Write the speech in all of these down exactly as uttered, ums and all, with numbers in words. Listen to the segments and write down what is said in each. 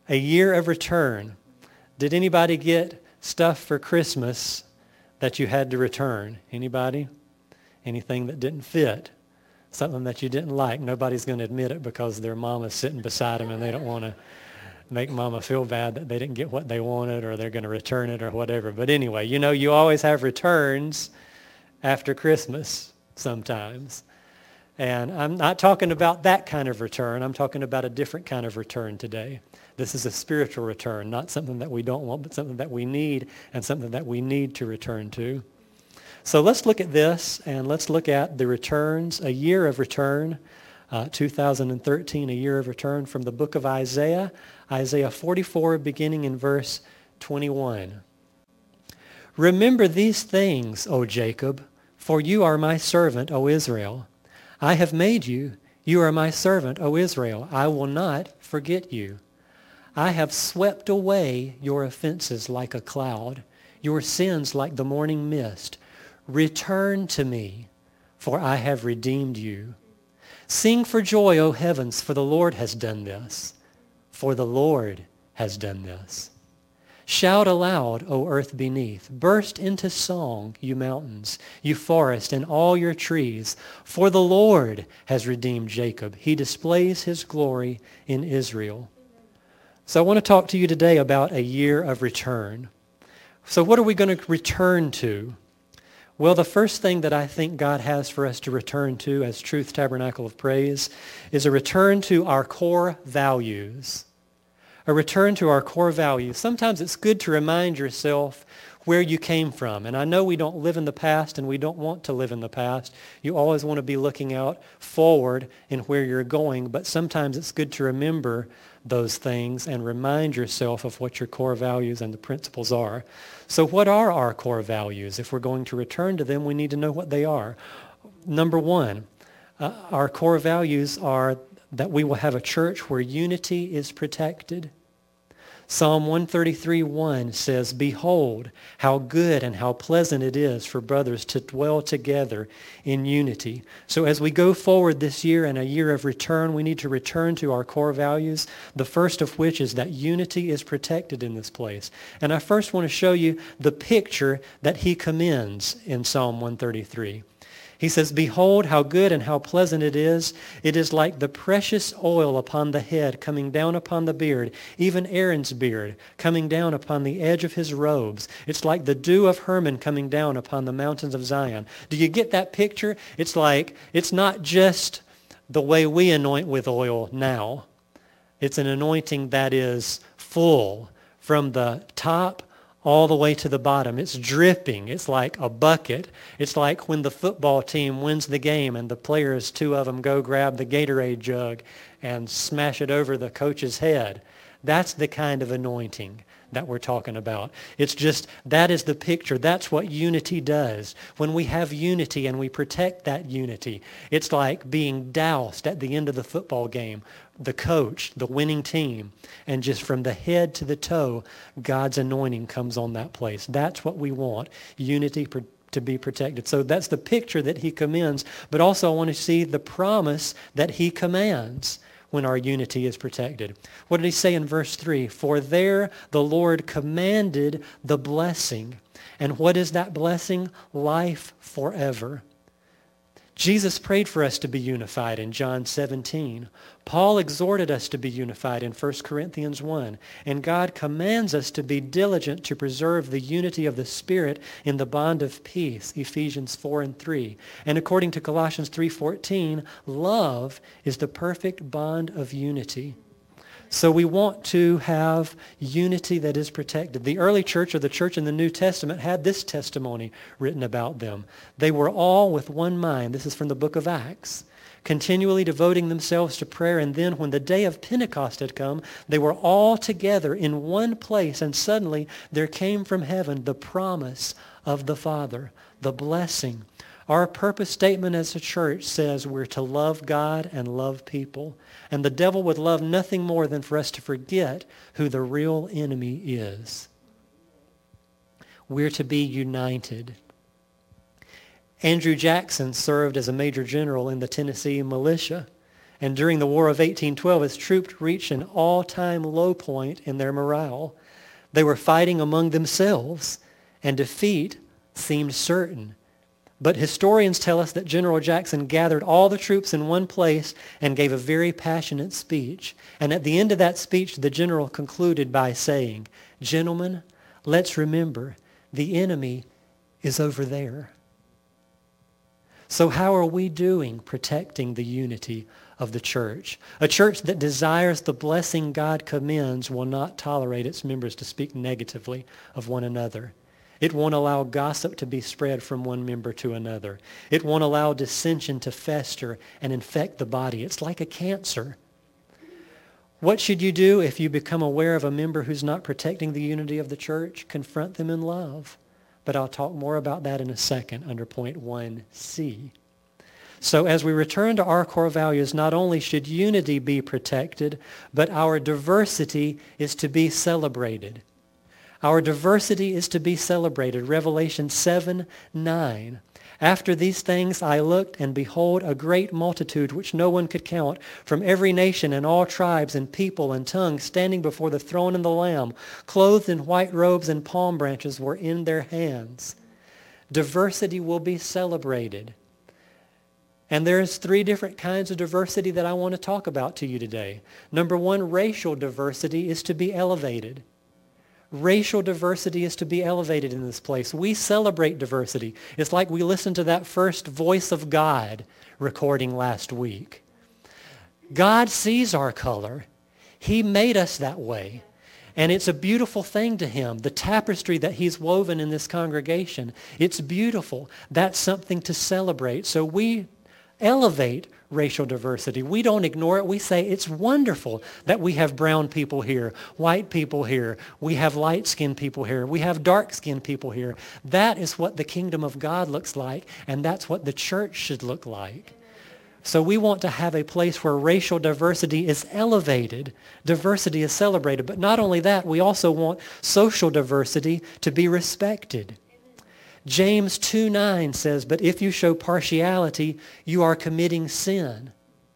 A year of return. Did anybody get stuff for Christmas that you had to return? Anybody? Anything that didn't fit? Something that you didn't like? Nobody's going to admit it because their mama's sitting beside them and they don't want to make mama feel bad that they didn't get what they wanted or they're going to return it or whatever. But anyway, you know, you always have returns after Christmas sometimes. And I'm not talking about that kind of return. I'm talking about a different kind of return today. This is a spiritual return, not something that we don't want, but something that we need and something that we need to return to. So let's look at this, and let's look at the returns, a year of return, uh, two thousand thirteen, a year of return from the book of Isaiah, Isaiah forty-four, beginning in verse twenty-one. Remember these things, O Jacob, for you are my servant, O Israel. I have made you. You are my servant, O Israel. I will not forget you. I have swept away your offenses like a cloud, your sins like the morning mist. Return to me, for I have redeemed you. Sing for joy, O heavens, for the Lord has done this. For the Lord has done this. Shout aloud, O earth beneath. Burst into song, you mountains, you forest, and all your trees. For the Lord has redeemed Jacob. He displays his glory in Israel. So I want to talk to you today about a year of return. So what are we going to return to? Well, the first thing that I think God has for us to return to as Truth Tabernacle of Praise is a return to our core values. A return to our core values. Sometimes it's good to remind yourself where you came from. And I know we don't live in the past and we don't want to live in the past. You always want to be looking out forward in where you're going, but sometimes it's good to remember those things and remind yourself of what your core values and the principles are. So what are our core values? If we're going to return to them, we need to know what they are. Number one, uh, our core values are that we will have a church where unity is protected. Psalm one thirty-three one says, Behold, how good and how pleasant it is for brothers to dwell together in unity. So as we go forward this year and a year of return, we need to return to our core values, the first of which is that unity is protected in this place. And I first want to show you the picture that he commends in Psalm one thirty-three. He says, Behold, how good and how pleasant it is. It is like the precious oil upon the head coming down upon the beard, even Aaron's beard coming down upon the edge of his robes. It's like the dew of Hermon coming down upon the mountains of Zion. Do you get that picture? It's like, it's not just the way we anoint with oil now. It's an anointing that is full from the top all the way to the bottom. It's dripping. It's like a bucket. It's like when the football team wins the game and the players, two of them, go grab the Gatorade jug and smash it over the coach's head. That's the kind of anointing that we're talking about. It's just, that is the picture. That's what unity does. When we have unity and we protect that unity, it's like being doused at the end of the football game. The coach, the winning team, and just from the head to the toe, God's anointing comes on that place. That's what we want, unity pr- to be protected. So that's the picture that he commends, but also I want to see the promise that he commands when our unity is protected. What did he say in verse three? For there the Lord commanded the blessing. And what is that blessing? Life forever. Jesus prayed for us to be unified in John seventeen. Paul exhorted us to be unified in First Corinthians one. And God commands us to be diligent to preserve the unity of the Spirit in the bond of peace, Ephesians four and three. And according to Colossians three fourteen, love is the perfect bond of unity. So we want to have unity that is protected. The early church, or the church in the New Testament, had this testimony written about them. They were all with one mind. This is from the book of Acts. Continually devoting themselves to prayer. And then when the day of Pentecost had come, they were all together in one place. And suddenly there came from heaven the promise of the Father, the blessing. Our purpose statement as a church says we're to love God and love people. And the devil would love nothing more than for us to forget who the real enemy is. We're to be united. Andrew Jackson served as a major general in the Tennessee militia. And during the War of eighteen twelve, his troops reached an all-time low point in their morale. They were fighting among themselves, and defeat seemed certain. But historians tell us that General Jackson gathered all the troops in one place and gave a very passionate speech. And at the end of that speech, the general concluded by saying, "Gentlemen, let's remember, the enemy is over there." So how are we doing protecting the unity of the church? A church that desires the blessing God commends will not tolerate its members to speak negatively of one another. It won't allow gossip to be spread from one member to another. It won't allow dissension to fester and infect the body. It's like a cancer. What should you do if you become aware of a member who's not protecting the unity of the church? Confront them in love. But I'll talk more about that in a second under point one C. So as we return to our core values, not only should unity be protected, but our diversity is to be celebrated. Our diversity is to be celebrated. Revelation seven nine. After these things I looked, and behold, a great multitude which no one could count, from every nation and all tribes and people and tongues, standing before the throne and the Lamb, clothed in white robes, and palm branches were in their hands. Diversity will be celebrated. And there's three different kinds of diversity that I want to talk about to you today. Number one, racial diversity is to be elevated. Racial diversity is to be elevated in this place. We celebrate diversity. It's like we listened to that first Voice of God recording last week. God sees our color. He made us that way. And it's a beautiful thing to him. The tapestry that he's woven in this congregation, it's beautiful. That's something to celebrate. So we elevate racial diversity. We don't ignore it. We say it's wonderful that we have brown people here, white people here, we have light-skinned people here, we have dark-skinned people here. That is what the kingdom of God looks like, and that's what the church should look like. So we want to have a place where racial diversity is elevated, diversity is celebrated. But not only that, we also want social diversity to be respected. James two nine says, "But if you show partiality, you are committing sin."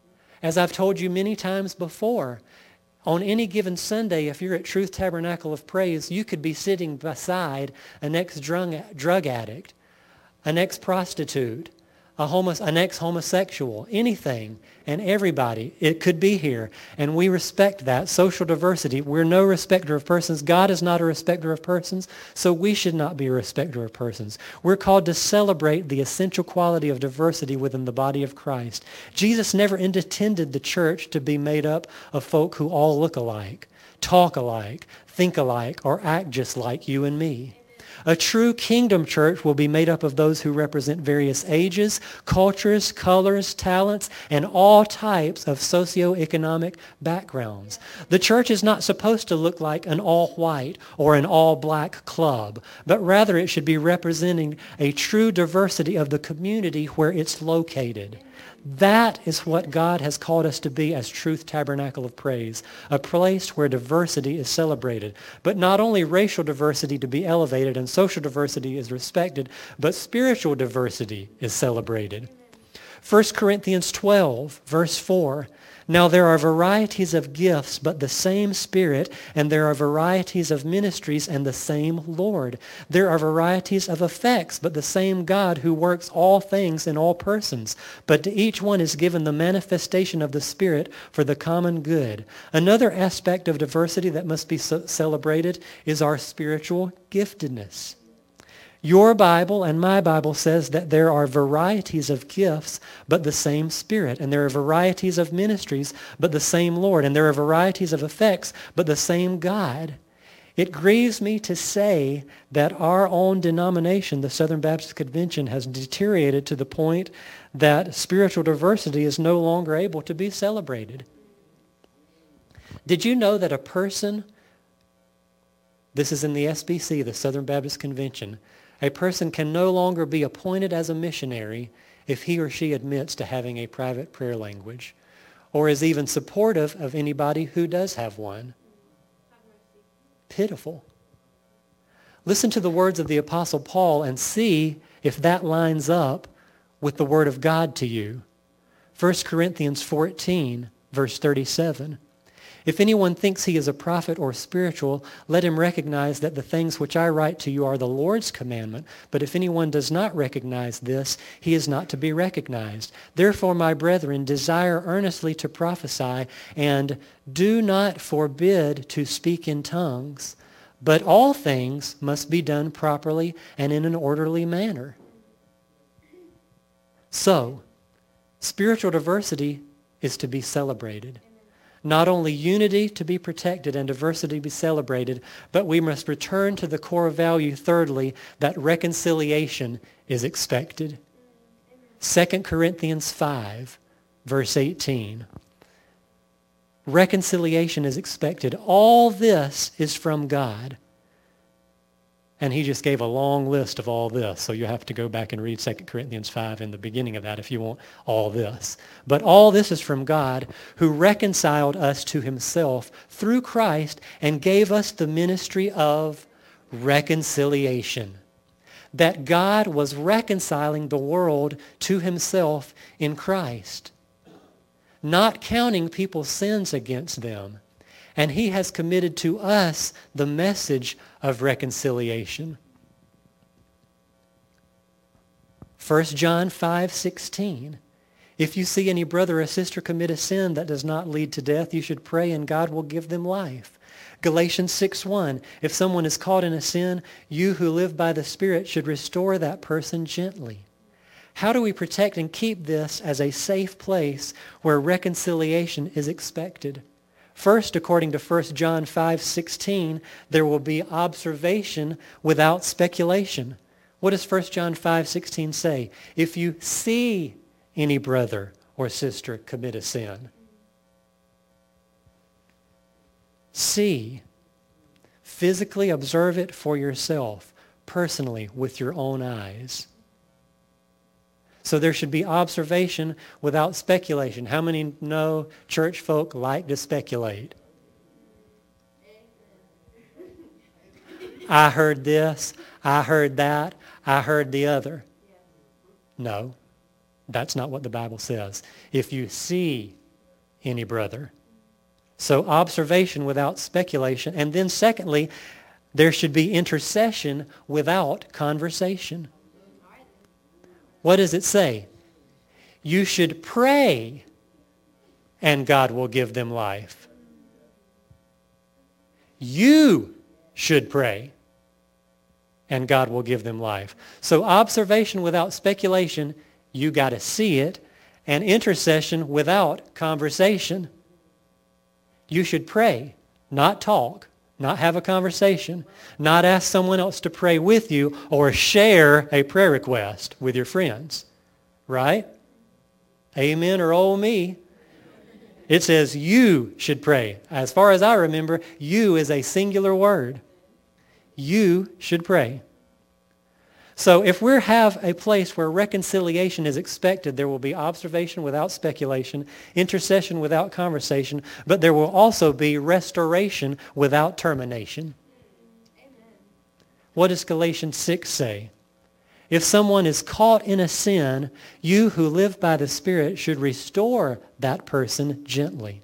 As I've told you many times before, on any given Sunday, if you're at Truth Tabernacle of Praise, you could be sitting beside an ex-drug drug addict, an ex-prostitute, a homo- an ex-homosexual, anything and everybody. It could be here. And we respect that. Social diversity. We're no respecter of persons. God is not a respecter of persons, so we should not be a respecter of persons. We're called to celebrate the essential quality of diversity within the body of Christ. Jesus never intended the church to be made up of folk who all look alike, talk alike, think alike, or act just like you and me. A true kingdom church will be made up of those who represent various ages, cultures, colors, talents, and all types of socioeconomic backgrounds. The church is not supposed to look like an all-white or an all-black club, but rather it should be representing a true diversity of the community where it's located. That is what God has called us to be as Truth Tabernacle of Praise, a place where diversity is celebrated. But not only racial diversity to be elevated and social diversity is respected, but spiritual diversity is celebrated. First Corinthians twelve, verse four, "Now there are varieties of gifts, but the same Spirit, and there are varieties of ministries, and the same Lord. There are varieties of effects, but the same God who works all things in all persons. But to each one is given the manifestation of the Spirit for the common good." Another aspect of diversity that must be celebrated is our spiritual giftedness. Your Bible and my Bible says that there are varieties of gifts, but the same Spirit. And there are varieties of ministries, but the same Lord. And there are varieties of effects, but the same God. It grieves me to say that our own denomination, the Southern Baptist Convention, has deteriorated to the point that spiritual diversity is no longer able to be celebrated. Did you know that a person, this is in the S B C, the Southern Baptist Convention, a person can no longer be appointed as a missionary if he or she admits to having a private prayer language or is even supportive of anybody who does have one? Pitiful. Listen to the words of the Apostle Paul and see if that lines up with the Word of God to you. First Corinthians fourteen, verse thirty-seven. If anyone thinks he is a prophet or spiritual, let him recognize that the things which I write to you are the Lord's commandment. But if anyone does not recognize this, he is not to be recognized. Therefore, my brethren, desire earnestly to prophesy, and do not forbid to speak in tongues. But all things must be done properly and in an orderly manner. So, spiritual diversity is to be celebrated. Not only unity to be protected and diversity to be celebrated, but we must return to the core value, thirdly, that reconciliation is expected. Second Corinthians five, verse eighteen. Reconciliation is expected. All this is from God. And he just gave a long list of all this. So you have to go back and read Second Corinthians five in the beginning of that if you want all this. But all this is from God, who reconciled us to himself through Christ and gave us the ministry of reconciliation. That God was reconciling the world to himself in Christ, not counting people's sins against them. And he has committed to us the message of reconciliation. First John five sixteen. If you see any brother or sister commit a sin that does not lead to death, you should pray and God will give them life. Galatians six one. If someone is caught in a sin, you who live by the Spirit should restore that person gently. How do we protect and keep this as a safe place where reconciliation is expected? First, according to First John five sixteen, there will be observation without speculation. What does First John five sixteen say? If you see any brother or sister commit a sin, see. Physically observe it for yourself, personally, with your own eyes. So there should be observation without speculation. How many know church folk like to speculate? I heard this, I heard that, I heard the other. No, that's not what the Bible says. If you see any brother. So observation without speculation. And then secondly, there should be intercession without conversation. What does it say? You should pray and God will give them life. You should pray and God will give them life. So observation without speculation, you got to see it. And intercession without conversation. You should pray, not talk. Not have a conversation, not ask someone else to pray with you or share a prayer request with your friends, right? Amen or oh me. It says you should pray. As far as I remember, you is a singular word. You should pray. So if we have a place where reconciliation is expected, there will be observation without speculation, intercession without conversation, but there will also be restoration without termination. Amen. What does Galatians six say? If someone is caught in a sin, you who live by the Spirit should restore that person gently.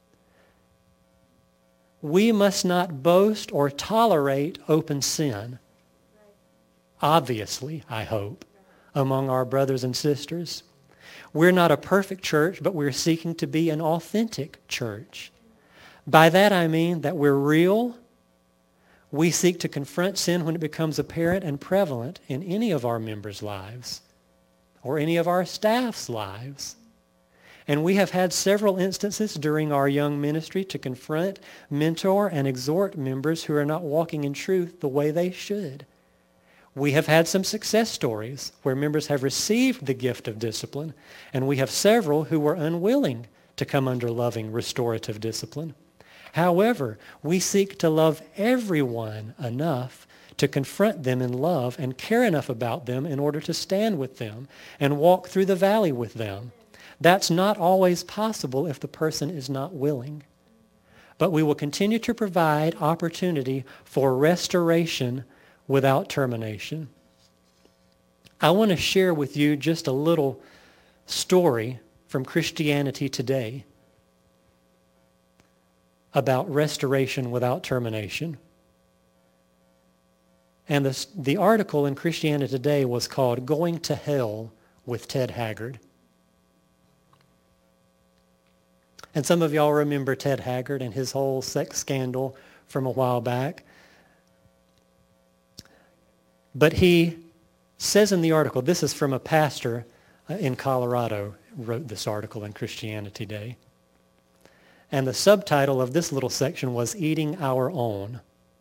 We must not boast or tolerate open sin. Obviously, I hope, among our brothers and sisters. We're not a perfect church, but we're seeking to be an authentic church. By that I mean that we're real. We seek to confront sin when it becomes apparent and prevalent in any of our members' lives or any of our staff's lives. And we have had several instances during our young ministry to confront, mentor, and exhort members who are not walking in truth the way they should. We have had some success stories where members have received the gift of discipline, and we have several who were unwilling to come under loving restorative discipline. However, we seek to love everyone enough to confront them in love and care enough about them in order to stand with them and walk through the valley with them. That's not always possible if the person is not willing. But we will continue to provide opportunity for restoration without termination. I want to share with you just a little story from Christianity Today about restoration without termination. And the, the article in Christianity Today was called Going to Hell with Ted Haggard. And some of y'all remember Ted Haggard and his whole sex scandal from a while back. But he says in the article, this is from a pastor in Colorado, wrote this article in Christianity Today. And the subtitle of this little section was Eating Our Own.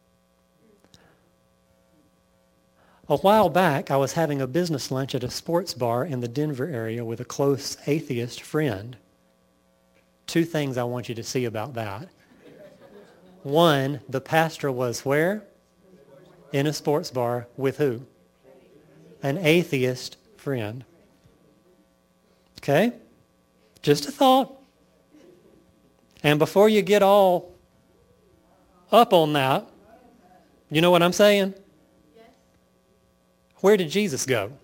A while back, I was having a business lunch at a sports bar in the Denver area with a close atheist friend. Two things I want you to see about that. One, the pastor was where? In a sports bar with who? An atheist friend. Okay? Just a thought. And before you get all up on that, you know what I'm saying? Where did Jesus go?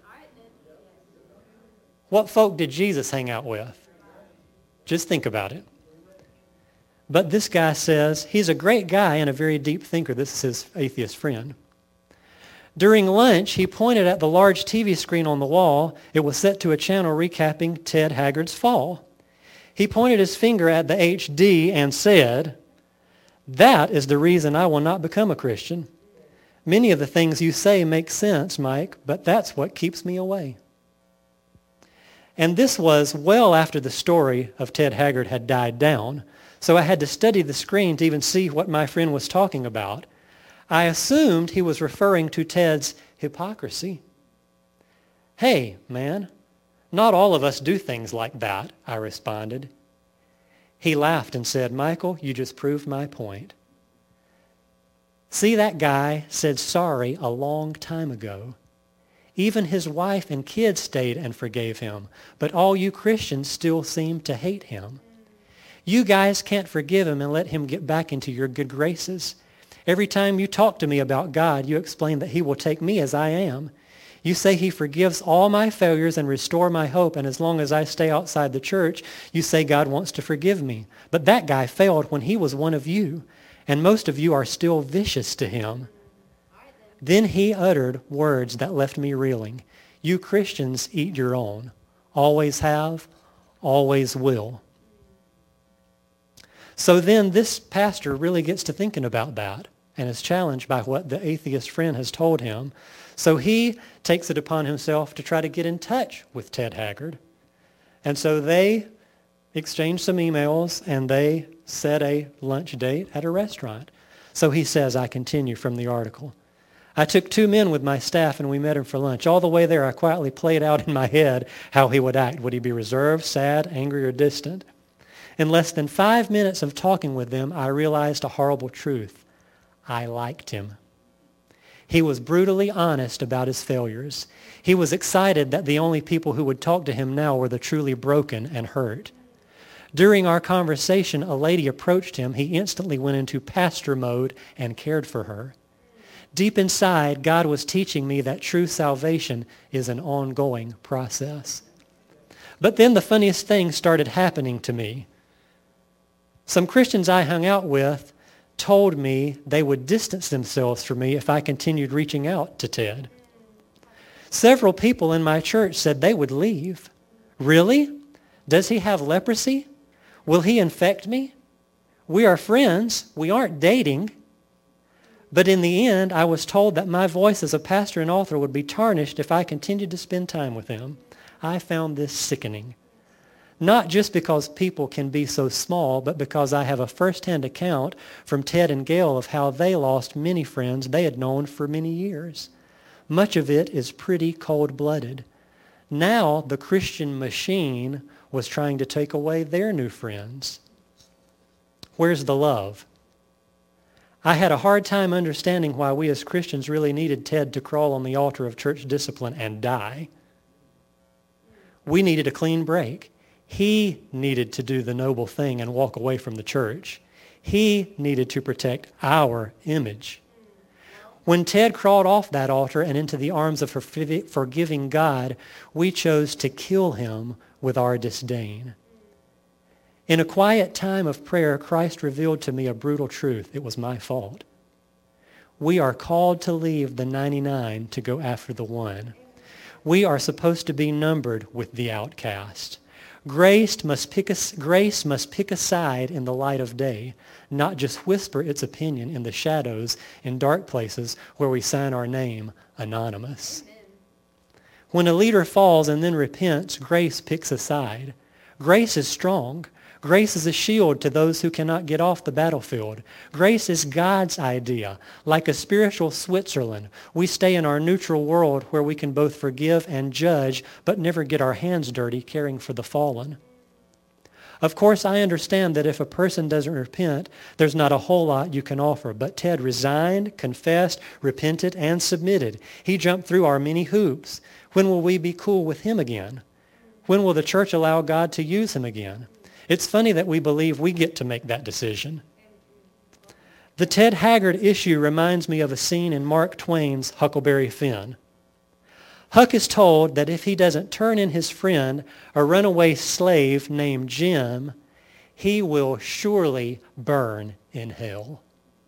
What folk did Jesus hang out with? Just think about it. But this guy says he's a great guy and a very deep thinker. This is his atheist friend. During lunch, he pointed at the large T V screen on the wall. It was set to a channel recapping Ted Haggard's fall. He pointed his finger at the H D and said, "That is the reason I will not become a Christian. Many of the things you say make sense, Mike, but that's what keeps me away." And this was well after the story of Ted Haggard had died down, so I had to study the screen to even see what my friend was talking about. I assumed he was referring to Ted's hypocrisy. "Hey, man, not all of us do things like that," I responded. He laughed and said, "Michael, you just proved my point. See, that guy said sorry a long time ago. Even his wife and kids stayed and forgave him, but all you Christians still seem to hate him. You guys can't forgive him and let him get back into your good graces. Every time you talk to me about God, you explain that he will take me as I am. You say he forgives all my failures and restore my hope, and as long as I stay outside the church, you say God wants to forgive me. But that guy failed when he was one of you, and most of you are still vicious to him." Then he uttered words that left me reeling. "You Christians eat your own. Always have, always will." So then this pastor really gets to thinking about that and is challenged by what the atheist friend has told him. So he takes it upon himself to try to get in touch with Ted Haggard. And so they exchange some emails and they set a lunch date at a restaurant. So he says, I continue from the article, "I took two men with my staff and we met him for lunch. All the way there, I quietly played out in my head how he would act. Would he be reserved, sad, angry, or distant? In less than five minutes of talking with them, I realized a horrible truth. I liked him. He was brutally honest about his failures. He was excited that the only people who would talk to him now were the truly broken and hurt. During our conversation, a lady approached him. He instantly went into pastor mode and cared for her. Deep inside, God was teaching me that true salvation is an ongoing process. But then the funniest thing started happening to me. Some Christians I hung out with told me they would distance themselves from me if I continued reaching out to Ted. Several people in my church said they would leave. Really? Does he have leprosy? Will he infect me? We are friends. We aren't dating. But in the end, I was told that my voice as a pastor and author would be tarnished if I continued to spend time with him. I found this sickening. Not just because people can be so small, but because I have a first-hand account from Ted and Gail of how they lost many friends they had known for many years. Much of it is pretty cold-blooded. Now the Christian machine was trying to take away their new friends. Where's the love? I had a hard time understanding why we as Christians really needed Ted to crawl on the altar of church discipline and die. We needed a clean break. He needed to do the noble thing and walk away from the church. He needed to protect our image. When Ted crawled off that altar and into the arms of forgiving God, we chose to kill him with our disdain. In a quiet time of prayer, Christ revealed to me a brutal truth. It was my fault. We are called to leave the ninety-nine to go after the one. We are supposed to be numbered with the outcast. Grace must pick a, grace must pick a side in the light of day, not just whisper its opinion in the shadows in dark places where we sign our name anonymous. Amen. When a leader falls and then repents, grace picks a side. Grace is strong. Grace is a shield to those who cannot get off the battlefield. Grace is God's idea. Like a spiritual Switzerland, we stay in our neutral world where we can both forgive and judge, but never get our hands dirty caring for the fallen. Of course, I understand that if a person doesn't repent, there's not a whole lot you can offer. But Ted resigned, confessed, repented, and submitted. He jumped through our many hoops. When will we be cool with him again? When will the church allow God to use him again? It's funny that we believe we get to make that decision. The Ted Haggard issue reminds me of a scene in Mark Twain's Huckleberry Finn. Huck is told that if he doesn't turn in his friend, a runaway slave named Jim, he will surely burn in hell.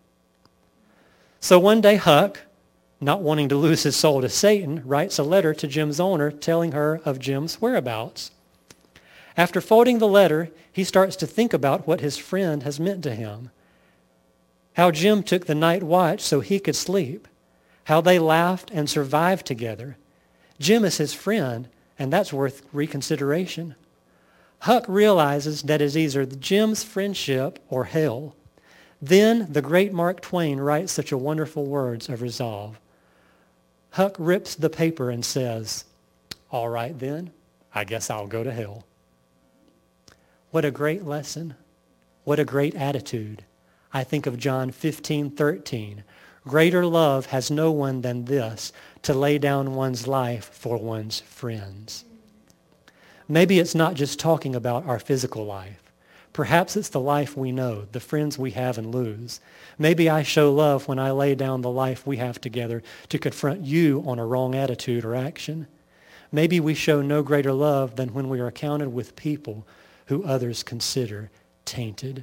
So one day Huck, not wanting to lose his soul to Satan, writes a letter to Jim's owner telling her of Jim's whereabouts. After folding the letter, he starts to think about what his friend has meant to him. How Jim took the night watch so he could sleep. How they laughed and survived together. Jim is his friend, and that's worth reconsideration. Huck realizes that it's either Jim's friendship or hell. Then the great Mark Twain writes such a wonderful words of resolve. Huck rips the paper and says, "All right then, I guess I'll go to hell." What a great lesson. What a great attitude. I think of John fifteen thirteen. Greater love has no one than this, to lay down one's life for one's friends. Maybe it's not just talking about our physical life. Perhaps it's the life we know, the friends we have and lose. Maybe I show love when I lay down the life we have together to confront you on a wrong attitude or action. Maybe we show no greater love than when we are counted with people who others consider tainted.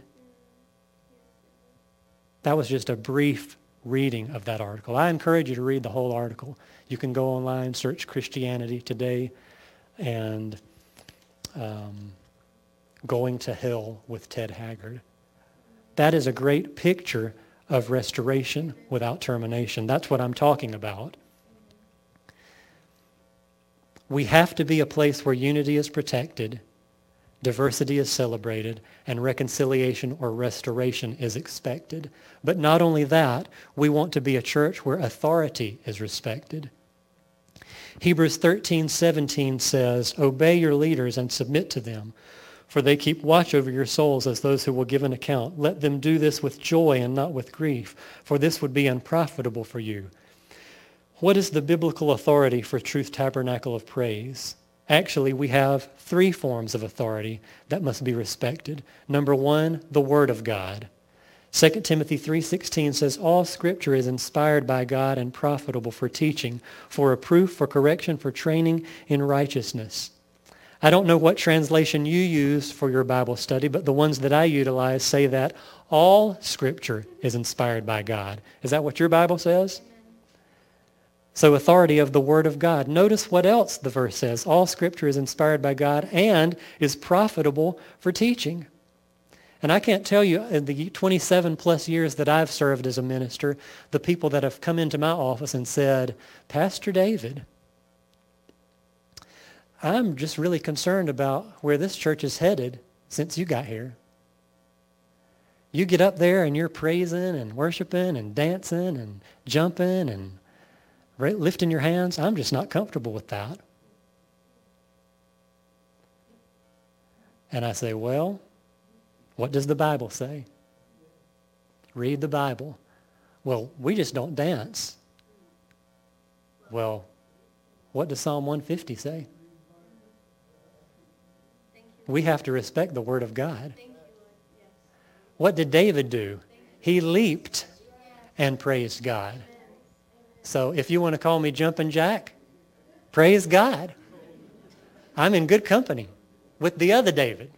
That was just a brief reading of that article. I encourage you to read the whole article. You can go online, search Christianity Today, and um, Going to Hell with Ted Haggard. That is a great picture of restoration without termination. That's what I'm talking about. We have to be a place where unity is protected, diversity is celebrated, and reconciliation or restoration is expected. But not only that, we want to be a church where authority is respected. Hebrews thirteen seventeen says, "Obey your leaders and submit to them, for they keep watch over your souls as those who will give an account. Let them do this with joy and not with grief, for this would be unprofitable for you." What is the biblical authority for Truth Tabernacle of Praise? Actually, we have three forms of authority that must be respected. Number one, the Word of God. Second Timothy three sixteen says, "All Scripture is inspired by God and profitable for teaching, for reproof, for correction, for training in righteousness." I don't know what translation you use for your Bible study, but the ones that I utilize say that all Scripture is inspired by God. Is that what your Bible says? So authority of the Word of God. Notice what else the verse says. All Scripture is inspired by God and is profitable for teaching. And I can't tell you, in the twenty-seven plus years that I've served as a minister, the people that have come into my office and said, "Pastor David, I'm just really concerned about where this church is headed since you got here. You get up there and you're praising and worshiping and dancing and jumping and lifting your hands. I'm just not comfortable with that." And I say, well, what does the Bible say? Read the Bible. Well, we just don't dance. Well, what does Psalm one fifty say? We have to respect the Word of God. What did David do? He leaped and praised God. So if you want to call me Jumpin' Jack, praise God. I'm in good company. with the other David.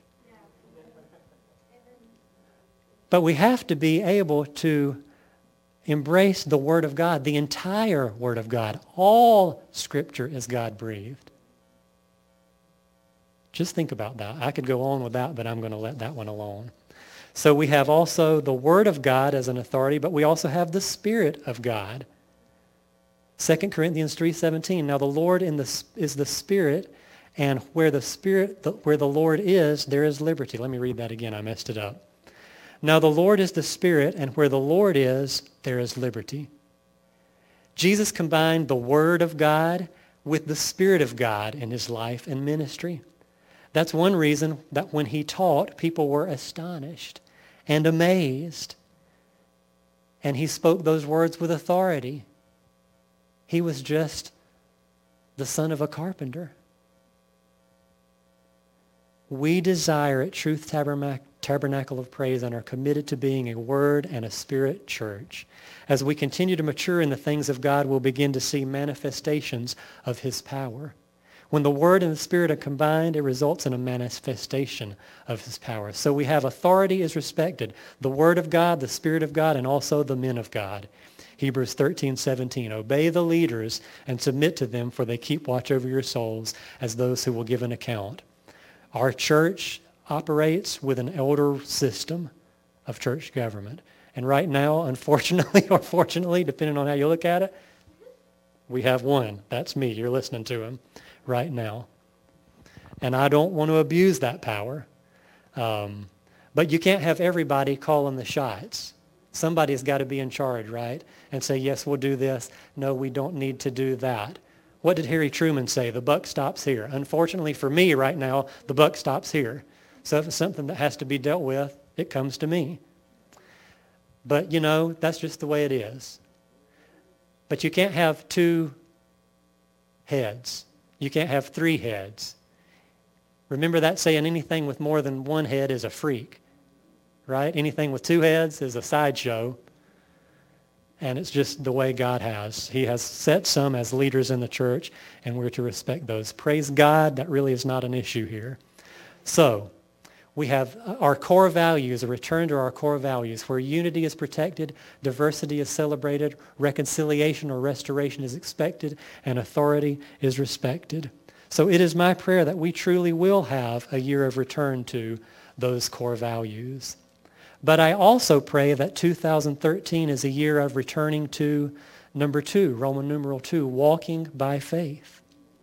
But we have to be able to embrace the Word of God, the entire Word of God. All Scripture is God-breathed. Just think about that. I could go on with that, but I'm going to let that one alone. So we have also the Word of God as an authority, but we also have the Spirit of God. Second Corinthians three seventeen. Now the Lord in the, is the Spirit, and where the Spirit, the, where the Lord is, there is liberty. Let me read that again. I messed it up. Now the Lord is the Spirit, and where the Lord is, there is liberty. Jesus combined the Word of God with the Spirit of God in his life and ministry. That's one reason that when he taught, people were astonished and amazed. And he spoke those words with authority. He was just the son of a carpenter. We desire at Truth Tabernacle of Praise and are committed to being a Word and a Spirit church. As we continue to mature in the things of God, we'll begin to see manifestations of his power. When the Word and the Spirit are combined, it results in a manifestation of his power. So we have authority is respected. The Word of God, the Spirit of God, and also the men of God. Hebrews thirteen seventeen. Obey the leaders and submit to them, for they keep watch over your souls as those who will give an account. Our church operates with an elder system of church government. And right now, unfortunately or fortunately, depending on how you look at it, we have one. That's me. You're listening to him right now. And I don't want to abuse that power. Um, but you can't have everybody calling the shots. Somebody's got to be in charge, right? And say, yes, we'll do this. No, we don't need to do that. What did Harry Truman say? The buck stops here. Unfortunately for me right now, the buck stops here. So if it's something that has to be dealt with, it comes to me. But, you know, that's just the way it is. But you can't have two heads. You can't have three heads. Remember that saying, anything with more than one head is a freak, right? Anything with two heads is a sideshow. And it's just the way God has. He has set some as leaders in the church, and we're to respect those. Praise God, that really is not an issue here. So, we have our core values, a return to our core values, where unity is protected, diversity is celebrated, reconciliation or restoration is expected, and authority is respected. So it is my prayer that we truly will have a year of return to those core values. But I also pray that two thousand thirteen is a year of returning to number two, Roman numeral two, walking by faith.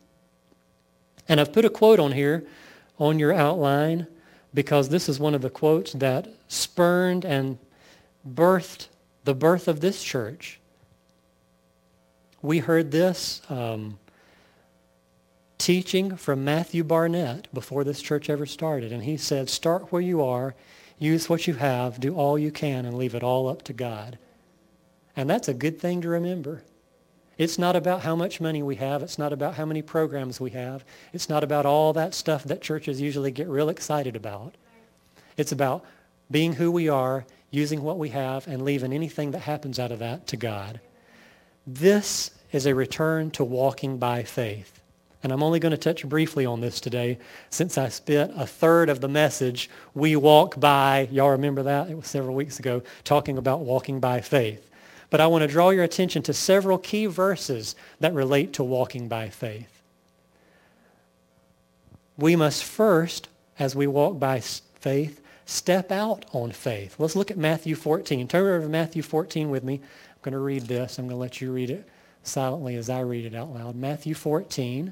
And I've put a quote on here on your outline because this is one of the quotes that spurned and birthed the birth of this church. We heard this um, teaching from Matthew Barnett before this church ever started. And he said, start where you are. Use what you have, do all you can, and leave it all up to God. And that's a good thing to remember. It's not about how much money we have. It's not about how many programs we have. It's not about all that stuff that churches usually get real excited about. It's about being who we are, using what we have, and leaving anything that happens out of that to God. This is a return to walking by faith. And I'm only going to touch briefly on this today since I spent a third of the message, we walk by, y'all remember that? It was several weeks ago, talking about walking by faith. But I want to draw your attention to several key verses that relate to walking by faith. We must first, as we walk by faith, step out on faith. Let's look at Matthew fourteen. Turn over to Matthew fourteen with me. I'm going to read this. I'm going to let you read it silently as I read it out loud. Matthew fourteen.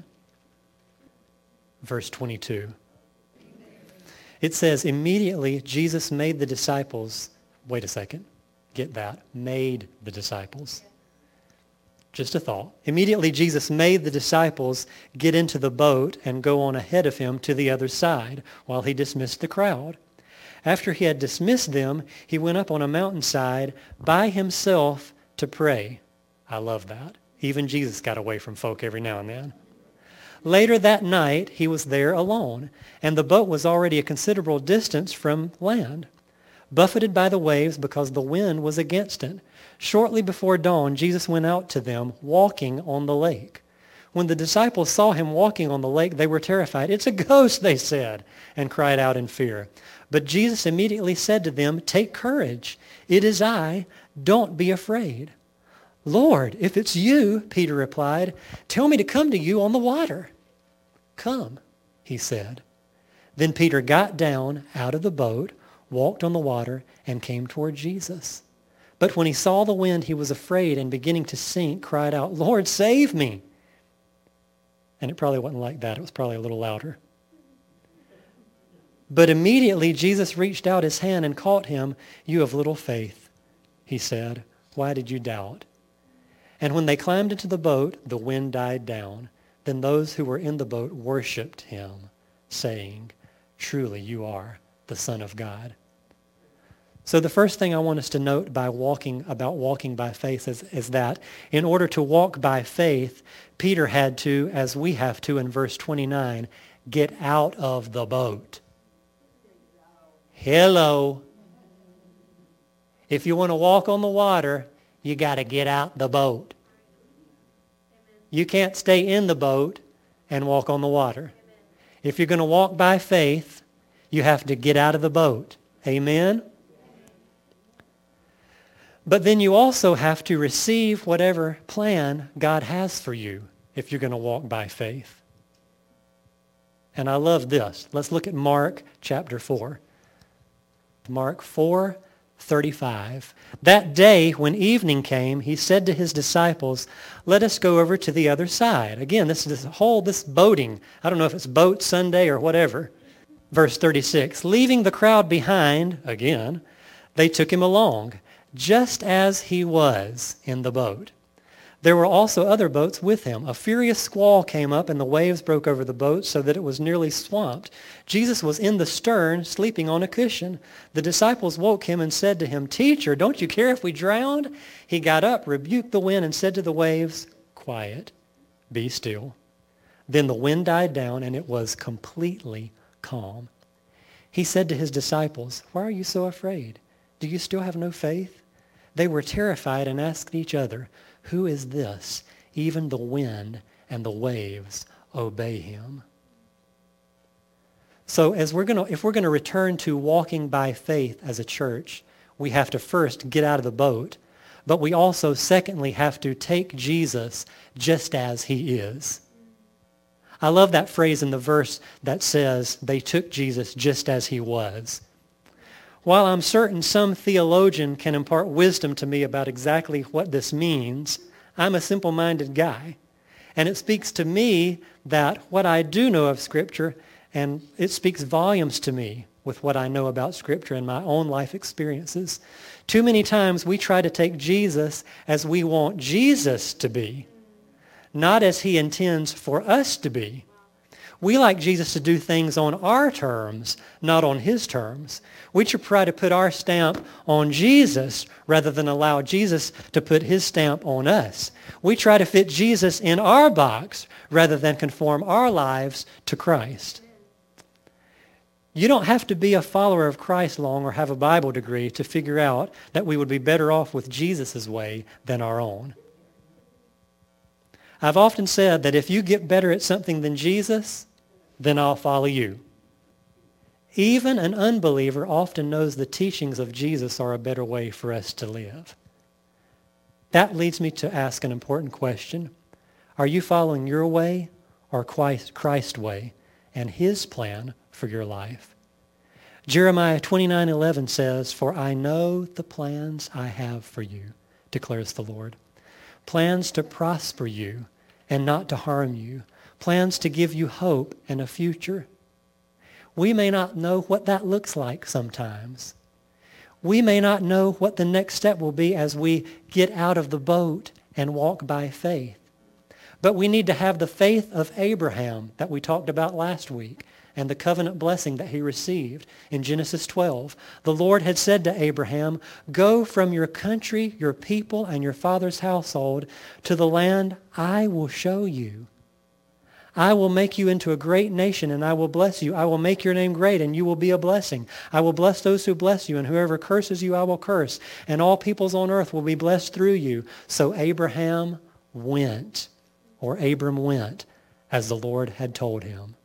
Verse twenty-two. It says, immediately Jesus made the disciples, wait a second, get that, made the disciples. Just a thought. Immediately Jesus made the disciples get into the boat and go on ahead of him to the other side while he dismissed the crowd. After he had dismissed them, he went up on a mountainside by himself to pray. I love that. Even Jesus got away from folk every now and then. Later that night, he was there alone, and the boat was already a considerable distance from land, buffeted by the waves because the wind was against it. Shortly before dawn, Jesus went out to them, walking on the lake. When the disciples saw him walking on the lake, they were terrified. "It's a ghost," they said, and cried out in fear. But Jesus immediately said to them, "Take courage. It is I. Don't be afraid." "Lord, if it's you," Peter replied, "tell me to come to you on the water." "Come," he said. Then Peter got down out of the boat, walked on the water, and came toward Jesus. But when he saw the wind, he was afraid, and beginning to sink, cried out, "Lord, save me." And it probably wasn't like that. It was probably a little louder. But immediately Jesus reached out his hand and caught him. "You have little faith," he said. "Why did you doubt?" And when they climbed into the boat, the wind died down. Then those who were in the boat worshipped him, saying, "Truly you are the Son of God." So the first thing I want us to note by walking about walking by faith is, is that in order to walk by faith, Peter had to, as we have to in verse twenty-nine, get out of the boat. Hello. If you want to walk on the water, you got to get out the boat. You can't stay in the boat and walk on the water. If you're going to walk by faith, you have to get out of the boat. Amen? But then you also have to receive whatever plan God has for you if you're going to walk by faith. And I love this. Let's look at Mark chapter four. Mark four thirty-five. That day when evening came, he said to his disciples, "Let us go over to the other side." Again, this this whole this boating. I don't know if it's boat Sunday or whatever. Verse thirty-six. Leaving the crowd behind, again, they took him along, just as he was in the boat. There were also other boats with him. A furious squall came up, and the waves broke over the boat so that it was nearly swamped. Jesus was in the stern, sleeping on a cushion. The disciples woke him and said to him, "Teacher, don't you care if we drowned?" He got up, rebuked the wind, and said to the waves, "Quiet, be still." Then the wind died down, and it was completely calm. He said to his disciples, "Why are you so afraid? Do you still have no faith?" They were terrified and asked each other, "Who is this? Even the wind and the waves obey him." So as we're going to, if we're going to return to walking by faith as a church, we have to first get out of the boat, but we also secondly have to take Jesus just as he is. I love that phrase in the verse that says they took Jesus just as he was. While I'm certain some theologian can impart wisdom to me about exactly what this means, I'm a simple-minded guy. And it speaks to me that what I do know of Scripture, and it speaks volumes to me with what I know about Scripture and my own life experiences. Too many times we try to take Jesus as we want Jesus to be, not as he intends for us to be. We like Jesus to do things on our terms, not on his terms. We should try to put our stamp on Jesus rather than allow Jesus to put his stamp on us. We try to fit Jesus in our box rather than conform our lives to Christ. You don't have to be a follower of Christ long or have a Bible degree to figure out that we would be better off with Jesus' way than our own. I've often said that if you get better at something than Jesus, then I'll follow you. Even an unbeliever often knows the teachings of Jesus are a better way for us to live. That leads me to ask an important question. Are you following your way or Christ's way and his plan for your life? Jeremiah twenty-nine eleven says, "For I know the plans I have for you, declares the Lord. Plans to prosper you and not to harm you. Plans to give you hope and a future." We may not know what that looks like sometimes. We may not know what the next step will be as we get out of the boat and walk by faith. But we need to have the faith of Abraham that we talked about last week and the covenant blessing that he received in Genesis twelve. The Lord had said to Abraham, "Go from your country, your people, and your father's household to the land I will show you. I will make you into a great nation, and I will bless you. I will make your name great, and you will be a blessing. I will bless those who bless you, and whoever curses you I will curse, and all peoples on earth will be blessed through you." So Abraham went. or Abram went as the Lord had told him.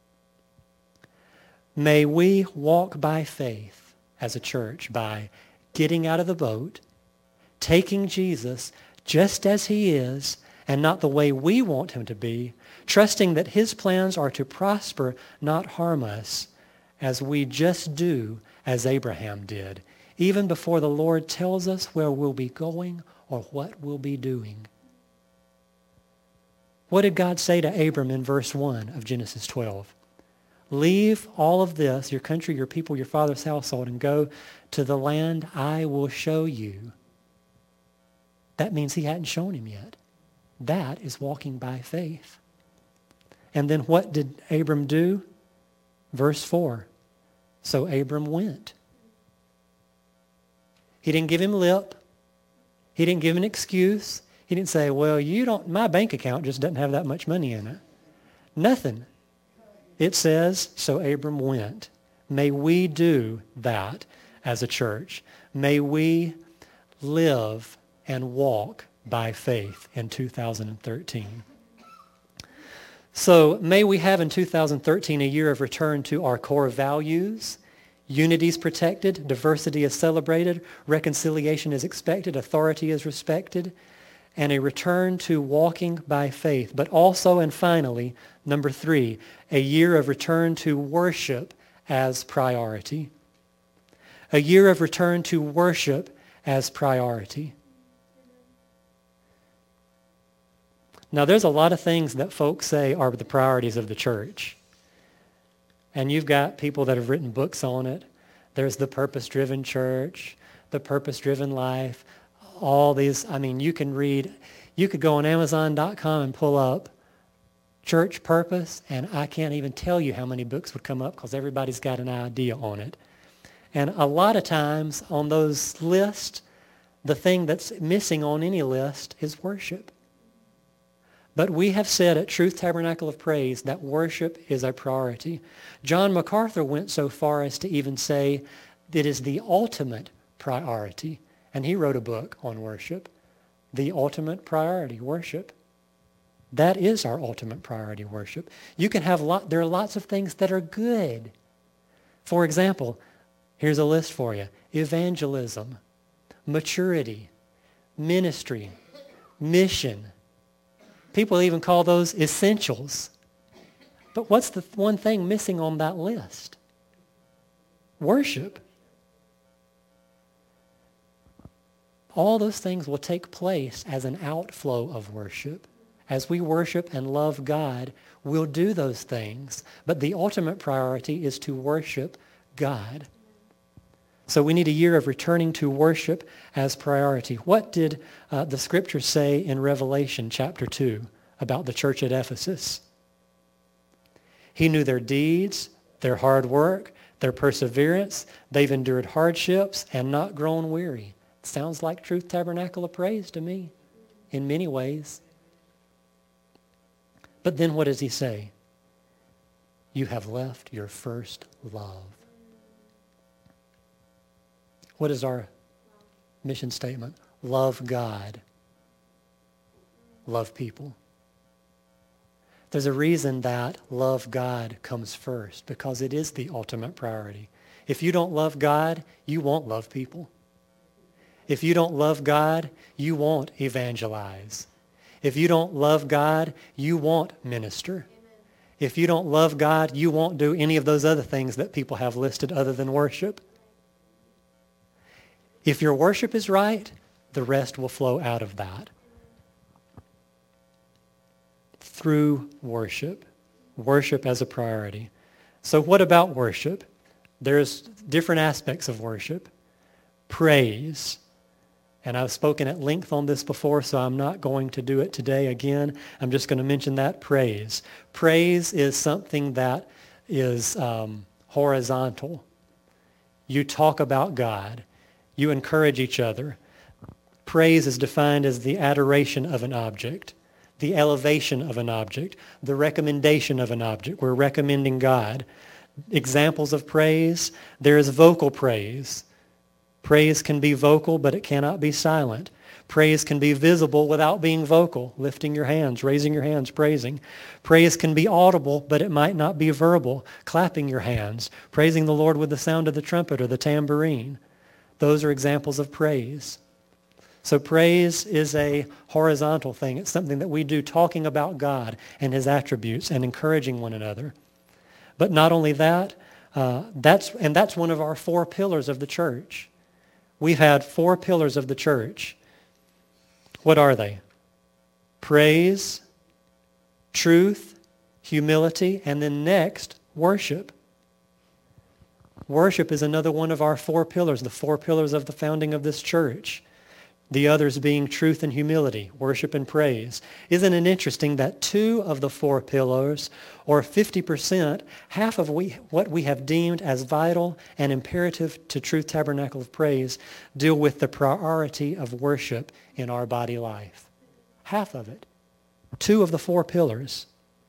May we walk by faith as a church by getting out of the boat, taking Jesus just as he is and not the way we want him to be, trusting that his plans are to prosper, not harm us, as we just do as Abraham did, even before the Lord tells us where we'll be going or what we'll be doing. What did God say to Abram in verse one of Genesis twelve? Leave all of this, your country, your people, your father's household, and go to the land I will show you. That means he hadn't shown him yet. That is walking by faith. And then what did Abram do? Verse four. So Abram went. He didn't give him lip. He didn't give an excuse. He didn't say, well, you don't, my bank account just doesn't have that much money in it. Nothing. It says, so Abram went. May we do that as a church. May we live and walk by faith in two thousand thirteen. So may we have in two thousand thirteen a year of return to our core values. Unity is protected, diversity is celebrated, reconciliation is expected, authority is respected, and a return to walking by faith. But also and finally, number three, a year of return to worship as priority. A year of return to worship as priority. Now, there's a lot of things that folks say are the priorities of the church. And you've got people that have written books on it. There's the purpose-driven church, the purpose-driven life, all these. I mean, you can read, you could go on Amazon dot com and pull up church purpose, and I can't even tell you how many books would come up because everybody's got an idea on it. And a lot of times on those lists, the thing that's missing on any list is worship. But we have said at Truth Tabernacle of Praise that worship is a priority. John MacArthur went so far as to even say it is the ultimate priority. And he wrote a book on worship. The ultimate priority, worship. That is our ultimate priority, worship. You can have lot, there are lots of things that are good. For example, here's a list for you. Evangelism, maturity, ministry, mission. People even call those essentials. But what's the one thing missing on that list? Worship. All those things will take place as an outflow of worship. As we worship and love God, we'll do those things. But the ultimate priority is to worship God. So we need a year of returning to worship as priority. What did uh, the scriptures say in Revelation chapter two about the church at Ephesus? He knew their deeds, their hard work, their perseverance. They've endured hardships and not grown weary. Sounds like Truth Tabernacle of Praise to me in many ways. But then what does he say? You have left your first love. What is our mission statement? Love God. Love people. There's a reason that love God comes first, because it is the ultimate priority. If you don't love God, you won't love people. If you don't love God, you won't evangelize. If you don't love God, you won't minister. If you don't love God, you won't do any of those other things that people have listed other than worship. If your worship is right, the rest will flow out of that. Through worship. Worship as a priority. So what about worship? There's different aspects of worship. Praise. And I've spoken at length on this before, so I'm not going to do it today again. I'm just going to mention that. Praise. Praise is something that is um, horizontal. You talk about God. You encourage each other. Praise is defined as the adoration of an object, the elevation of an object, the recommendation of an object. We're recommending God. Examples of praise, there is vocal praise. Praise can be vocal, but it cannot be silent. Praise can be visible without being vocal, lifting your hands, raising your hands, praising. Praise can be audible, but it might not be verbal, clapping your hands, praising the Lord with the sound of the trumpet or the tambourine. Those are examples of praise. So praise is a horizontal thing. It's something that we do talking about God and his attributes and encouraging one another. But not only that, uh, that's and that's one of our four pillars of the church. We've had four pillars of the church. What are they? Praise, truth, humility, and then next, worship. Worship is another one of our four pillars, the four pillars of the founding of this church. The others being truth and humility, worship and praise. Isn't it interesting that two of the four pillars, or fifty percent, half of we, what we have deemed as vital and imperative to Truth Tabernacle of Praise, deal with the priority of worship in our body life? Half of it. Two of the four pillars.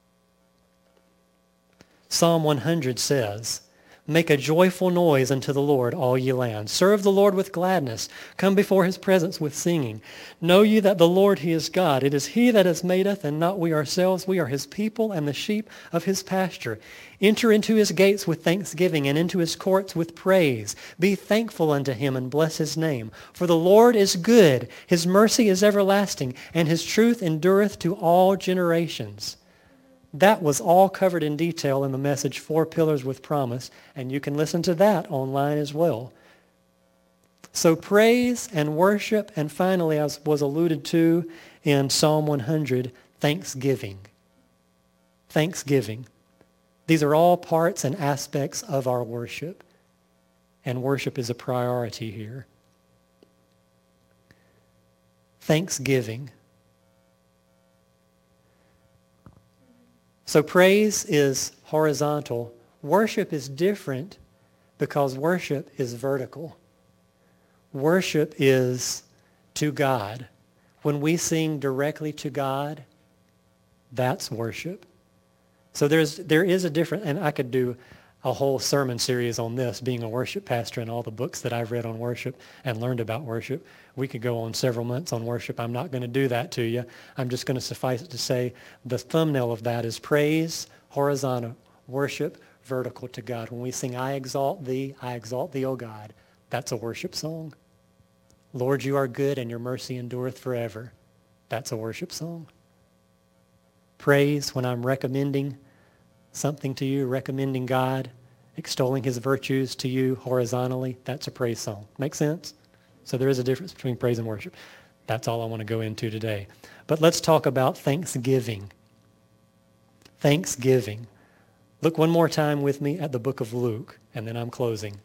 Psalm one hundred says, "Make a joyful noise unto the Lord, all ye lands. Serve the Lord with gladness. Come before his presence with singing. Know ye that the Lord, he is God. It is he that has made us, and not we ourselves. We are his people and the sheep of his pasture. Enter into his gates with thanksgiving, and into his courts with praise. Be thankful unto him, and bless his name. For the Lord is good. His mercy is everlasting, and his truth endureth to all generations." That was all covered in detail in the message, Four Pillars with Promise, and you can listen to that online as well. So praise and worship, and finally, as was alluded to in Psalm one hundred, thanksgiving. Thanksgiving. These are all parts and aspects of our worship, and worship is a priority here. Thanksgiving. So praise is horizontal. Worship is different because worship is vertical. Worship is to God. When we sing directly to God, that's worship. So there's there is a difference, and I could do a whole sermon series on this, being a worship pastor and all the books that I've read on worship and learned about worship. We could go on several months on worship. I'm not going to do that to you. I'm just going to suffice it to say the thumbnail of that is praise, horizontal, worship, vertical to God. When we sing, "I exalt thee, I exalt thee, O God," that's a worship song. "Lord, you are good and your mercy endureth forever." That's a worship song. Praise, when I'm recommending something to you, recommending God, extolling his virtues to you horizontally, that's a praise song. Make sense? So there is a difference between praise and worship. That's all I want to go into today. But let's talk about thanksgiving. Thanksgiving. Look one more time with me at the book of Luke, and then I'm closing.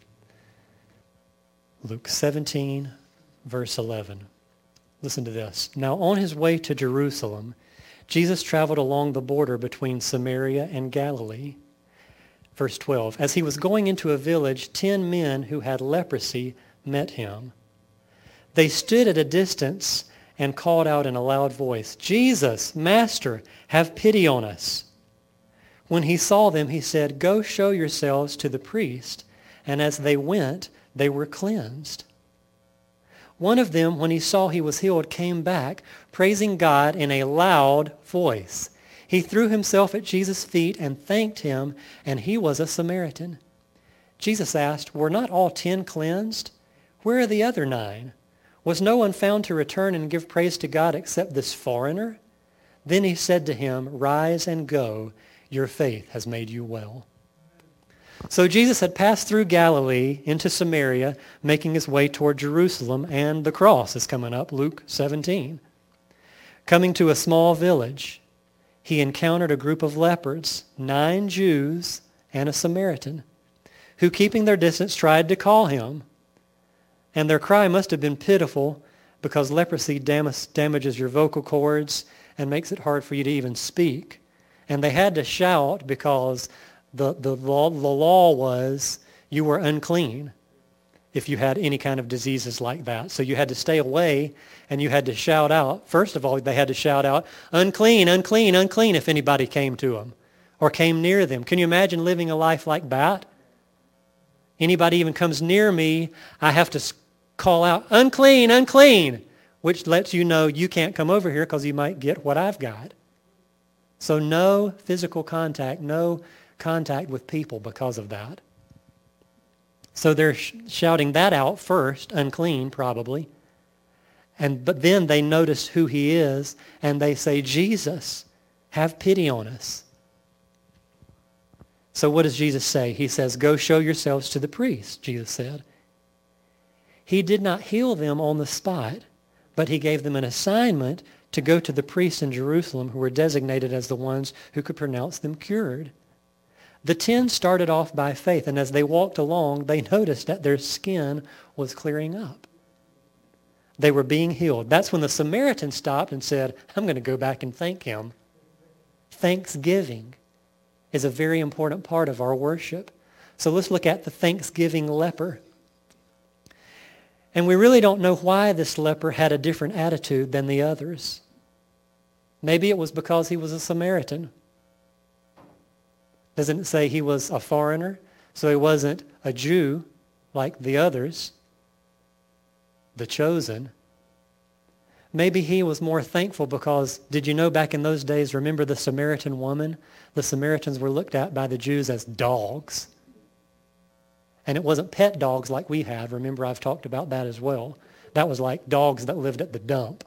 Luke seventeen, verse eleven. Listen to this. "Now on his way to Jerusalem, Jesus traveled along the border between Samaria and Galilee." Verse twelve, "As he was going into a village, ten men who had leprosy met him. They stood at a distance and called out in a loud voice, 'Jesus, Master, have pity on us.' When he saw them, he said, 'Go show yourselves to the priest.' And as they went, they were cleansed. One of them, when he saw he was healed, came back, praising God in a loud voice. He threw himself at Jesus' feet and thanked him, and he was a Samaritan. Jesus asked, 'Were not all ten cleansed? Where are the other nine? Was no one found to return and give praise to God except this foreigner?' Then he said to him, 'Rise and go. Your faith has made you well.'" So Jesus had passed through Galilee into Samaria, making his way toward Jerusalem, and the cross is coming up, Luke seventeen. Coming to a small village, he encountered a group of lepers, nine Jews and a Samaritan, who, keeping their distance, tried to call him. And their cry must have been pitiful, because leprosy dam- damages your vocal cords and makes it hard for you to even speak. And they had to shout because The, the, law, the law was you were unclean if you had any kind of diseases like that. So you had to stay away, and you had to shout out. First of all, they had to shout out, "Unclean, unclean, unclean," if anybody came to them or came near them. Can you imagine living a life like that? Anybody even comes near me, I have to call out, "Unclean, unclean." which lets you know you can't come over here because you might get what I've got. So no physical contact, no contact with people because of that. So they're sh- shouting that out first, unclean probably. And but then they notice who he is and they say, Jesus, have pity on us. So what does Jesus say? He says, go show yourselves to the priest, Jesus said. He did not heal them on the spot, but he gave them an assignment to go to the priests in Jerusalem who were designated as the ones who could pronounce them cured. The ten started off by faith, and as they walked along, they noticed that their skin was clearing up. They were being healed. That's when the Samaritan stopped and said, I'm going to go back and thank him. Thanksgiving is a very important part of our worship. So let's look at the thanksgiving leper. And we really don't know why this leper had a different attitude than the others. Maybe it was because he was a Samaritan. Doesn't it say he was a foreigner? So he wasn't a Jew like the others, the chosen. Maybe he was more thankful because, did you know back in those days, remember the Samaritan woman? The Samaritans were looked at by the Jews as dogs. And it wasn't pet dogs like we have. Remember, I've talked about that as well. That was like dogs that lived at the dump.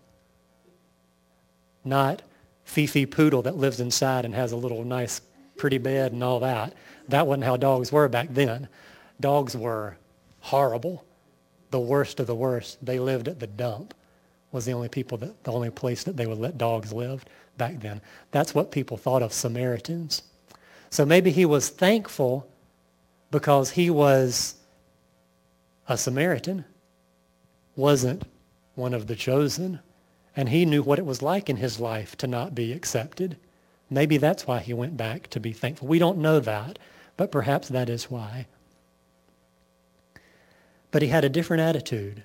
Not Fifi Poodle that lives inside and has a little nice pretty bed and all that. That wasn't how dogs were back then. Dogs were horrible. The worst of the worst. They lived at the dump. Was the only people that the only place that they would let dogs live back then. That's what people thought of Samaritans. So maybe he was thankful because he was a Samaritan, wasn't one of the chosen, and he knew what it was like in his life to not be accepted. Maybe that's why he went back to be thankful. We don't know that, but perhaps that is why. But he had a different attitude.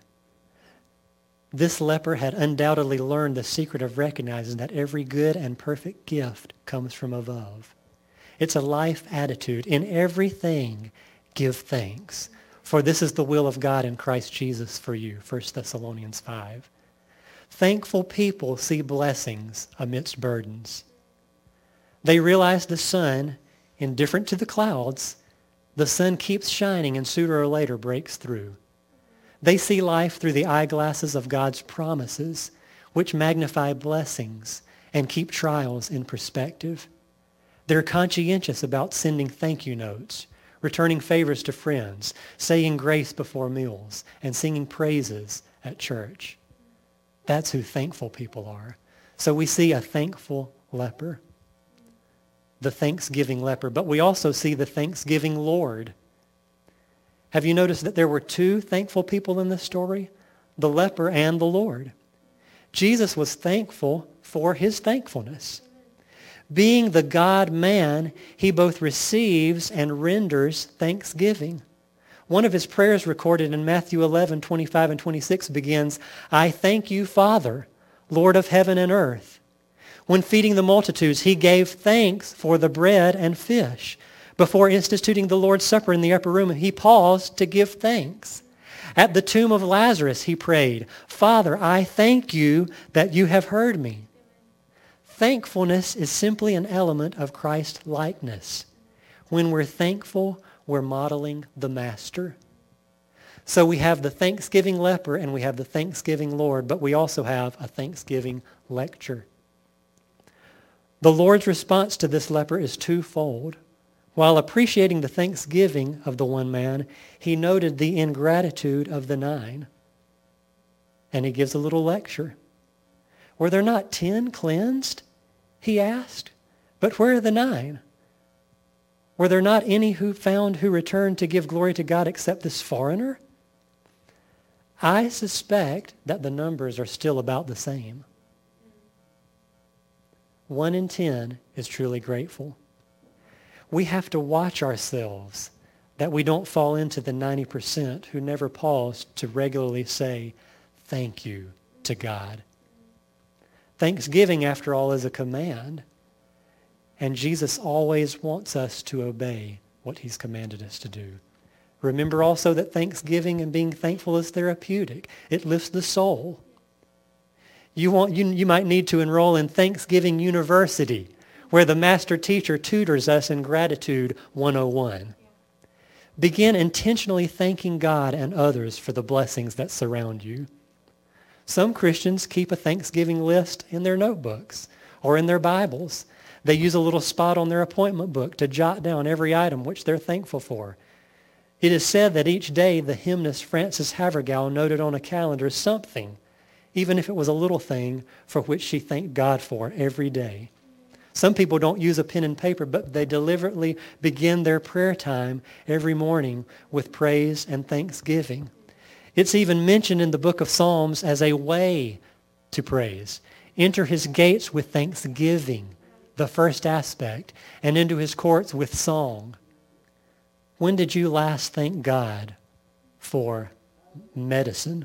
This leper had undoubtedly learned the secret of recognizing that every good and perfect gift comes from above. It's a life attitude. In everything, give thanks. For this is the will of God in Christ Jesus for you. First Thessalonians five. Thankful people see blessings amidst burdens. They realize the sun, indifferent to the clouds, the sun keeps shining and sooner or later breaks through. They see life through the eyeglasses of God's promises, which magnify blessings and keep trials in perspective. They're conscientious about sending thank you notes, returning favors to friends, saying grace before meals, and singing praises at church. That's who thankful people are. So we see a thankful leper, the thanksgiving leper, but we also see the thanksgiving Lord. Have you noticed that there were two thankful people in this story? The leper and the Lord. Jesus was thankful for his thankfulness. Being the God-man, he both receives and renders thanksgiving. One of his prayers recorded in Matthew eleven, twenty-five and twenty-six begins, I thank you, Father, Lord of heaven and earth. When feeding the multitudes, he gave thanks for the bread and fish. Before instituting the Lord's Supper in the upper room, he paused to give thanks. At the tomb of Lazarus, he prayed, Father, I thank you that you have heard me. Thankfulness is simply an element of Christ-likeness. When we're thankful, we're modeling the Master. So we have the thanksgiving leper and we have the thanksgiving Lord, but we also have a thanksgiving lecture. The Lord's response to this leper is twofold. While appreciating the thanksgiving of the one man, he noted the ingratitude of the nine. And he gives a little lecture. Were there not ten cleansed? He asked. But where are the nine? Were there not any who found who returned to give glory to God except this foreigner? I suspect that the numbers are still about the same. One in ten is truly grateful. We have to watch ourselves that we don't fall into the ninety percent who never pause to regularly say thank you to God. Thanksgiving, after all, is a command. And Jesus always wants us to obey what he's commanded us to do. Remember also that thanksgiving and being thankful is therapeutic. It lifts the soul. You, want, you, you might need to enroll in Thanksgiving University, where the master teacher tutors us in Gratitude one oh one. Begin intentionally thanking God and others for the blessings that surround you. Some Christians keep a Thanksgiving list in their notebooks or in their Bibles. They use a little spot on their appointment book to jot down every item which they're thankful for. It is said that each day the hymnist Frances Havergal noted on a calendar something, even if it was a little thing, for which she thanked God for every day. Some people don't use a pen and paper, but they deliberately begin their prayer time every morning with praise and thanksgiving. It's even mentioned in the book of Psalms as a way to praise. Enter his gates with thanksgiving, the first aspect, and into his courts with song. When did you last thank God for medicine?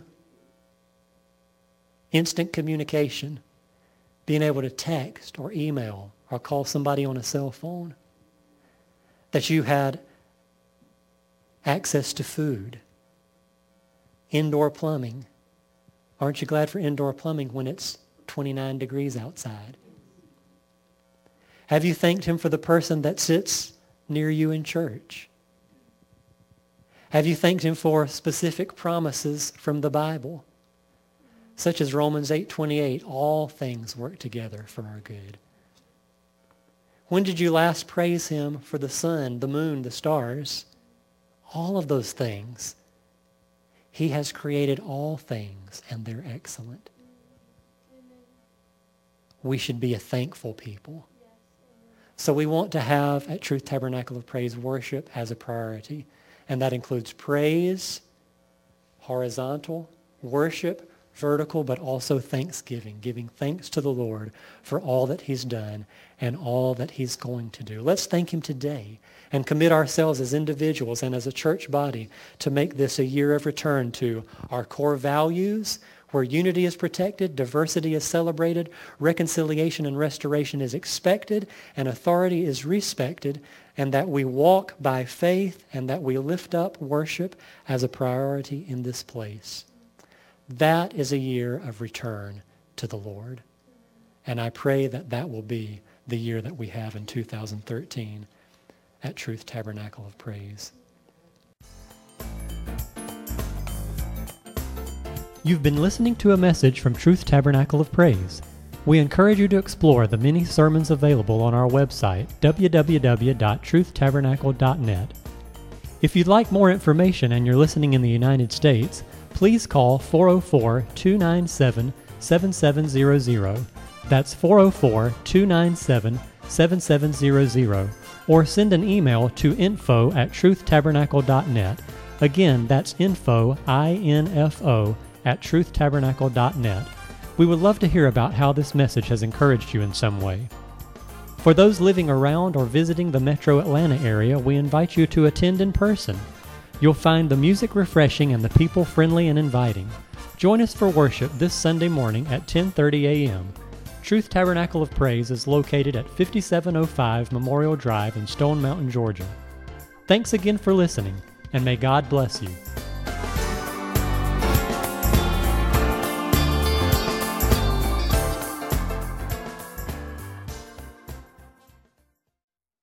Instant communication, being able to text or email or call somebody on a cell phone. That you had access to food, indoor plumbing. Aren't you glad for indoor plumbing when it's twenty-nine degrees outside? Have you thanked him for the person that sits near you in church? Have you thanked him for specific promises from the Bible, such as Romans eight twenty-eight, all things work together for our good? When did you last praise him for the sun, the moon, the stars? All of those things. He has created all things, and they're excellent. We should be a thankful people. So we want to have at Truth Tabernacle of Praise worship as a priority. And that includes praise, horizontal, worship, vertical, but also thanksgiving, giving thanks to the Lord for all that he's done and all that he's going to do. Let's thank him today and commit ourselves as individuals and as a church body to make this a year of return to our core values, where unity is protected, diversity is celebrated, reconciliation and restoration is expected, and authority is respected, and that we walk by faith and that we lift up worship as a priority in this place. That is a year of return to the Lord. And I pray that that will be the year that we have in two thousand thirteen at Truth Tabernacle of Praise. You've been listening to a message from Truth Tabernacle of Praise. We encourage you to explore the many sermons available on our website, w w w dot truth tabernacle dot net. If you'd like more information and you're listening in the United States, please call four oh four, two nine seven, seven seven zero zero. That's four oh four, two nine seven, seven seven zero zero. Or send an email to info at truth tabernacle dot net. Again, that's info, I N F O, at truth tabernacle dot net. We would love to hear about how this message has encouraged you in some way. For those living around or visiting the metro Atlanta area, we invite you to attend in person. You'll find the music refreshing and the people friendly and inviting. Join us for worship this Sunday morning at ten thirty a.m. Truth Tabernacle of Praise is located at fifty-seven oh five Memorial Drive in Stone Mountain, Georgia. Thanks again for listening, and may God bless you.